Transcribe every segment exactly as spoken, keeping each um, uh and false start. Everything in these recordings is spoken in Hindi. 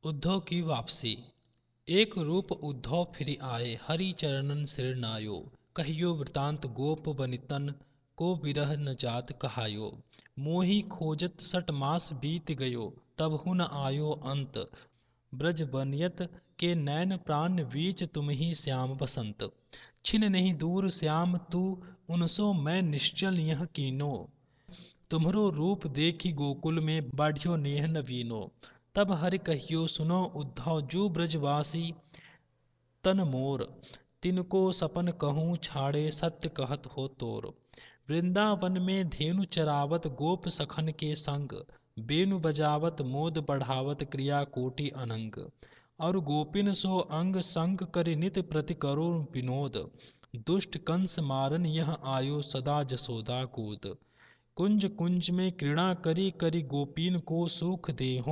उद्धव की वापसी। एक रूप उद्धव फिर आए, हरि चरणन सिर नायो। कहियो वृतांत गोप बनितन, को विरह न जात कहायो। मोहि खोजत सठ मास बीत गयो, तब हुन आयो अंत। ब्रज बनियत के नैन प्राण बीच, तुम ही श्याम बसंत। छिन नहीं दूर श्याम तू, उनसो मैं निश्चल यह कीनो। तुम्हरो रूप देखी गोकुल में, बाढ़ियो नेह नवीनो। तब हरि कहियो सुनो उद्धव, जू ब्रजवासी तन मोर। तिनको सपन कहूँ छाड़े, सत्य कहत हो तोर। वृंदावन में धेनु चरावत, गोप सखन के संग। बेनु बजावत मोद बढ़ावत, क्रिया कोटि अनंग। और गोपिन सो अंग संग करि, नित प्रति करो विनोद। दुष्ट कंस मारन यह आयो, सदा जसोदा गोद। कुंज कुंज में क्रीड़ा करी, करी गोपीन को सुख देहो।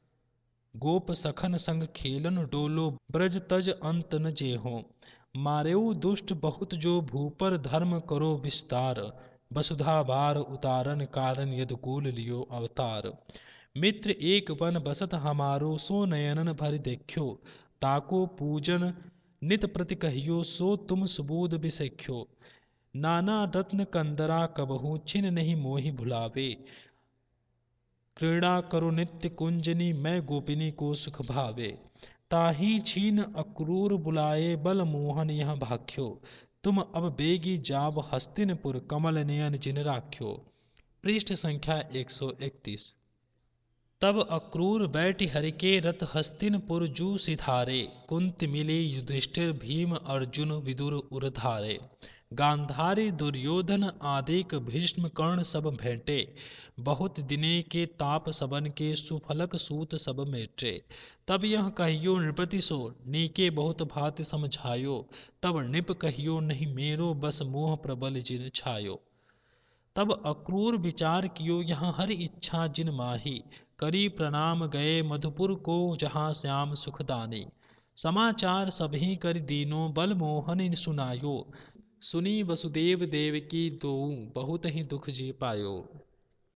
गोप सखन संग खेलन, डोलो ब्रज तज अंत न जेहो। मारेऊ दुष्ट बहुत जो भूपर, धर्म करो विस्तार। वसुधा भार उतारन, कारण यदुकुल लियो अवतार। मित्र एक वन बसत हमारो, सो नयनन भरि देखियो। ताको पूजन नित प्रति कहियो, सो तुम सुबोध बिसेख्यो। नाना रत्न कंदरा कबहू, छिन नहीं मोहि भुलावे। क्रीड़ा करो नित्य कुंजनी, मैं गोपिनी को सुख भावे। ताही छीन अक्रूर बुलाए, बल मोहन यह भाख्यो। तुम अब बेगी जाव हस्तिनपुर, कमल नयन जिन राख्यो। पृष्ठ संख्या एक सौ इकतीस। तब अक्रूर बैठ हरि के रथ, हस्तिनपुर जू सिधारे। कुंत मिले युधिष्ठिर, भीम अर्जुन विदुर उरधारे। गांधारी दुर्योधन आदिक, भीष्म कर्ण सब भेंटे। बहुत दिने के ताप सबन के, सुफलक सूत सब मेटे। तब यह कहियो नृपति सो, नीके बहुत भांति समझायो। तब नृप कहियो नहीं मेरो, बस मोह प्रबल जिन छायो। तब अक्रूर विचार कियो, यहाँ हरि इच्छा जिन माही। करी प्रणाम गए मधुपुर को, जहाँ श्याम सुखदानी। समाचार सभी कर दीनो, बल मोहन सुनायो। सुनी वसुदेव देवकी दोऊ, बहुत ही दुख जी पायो।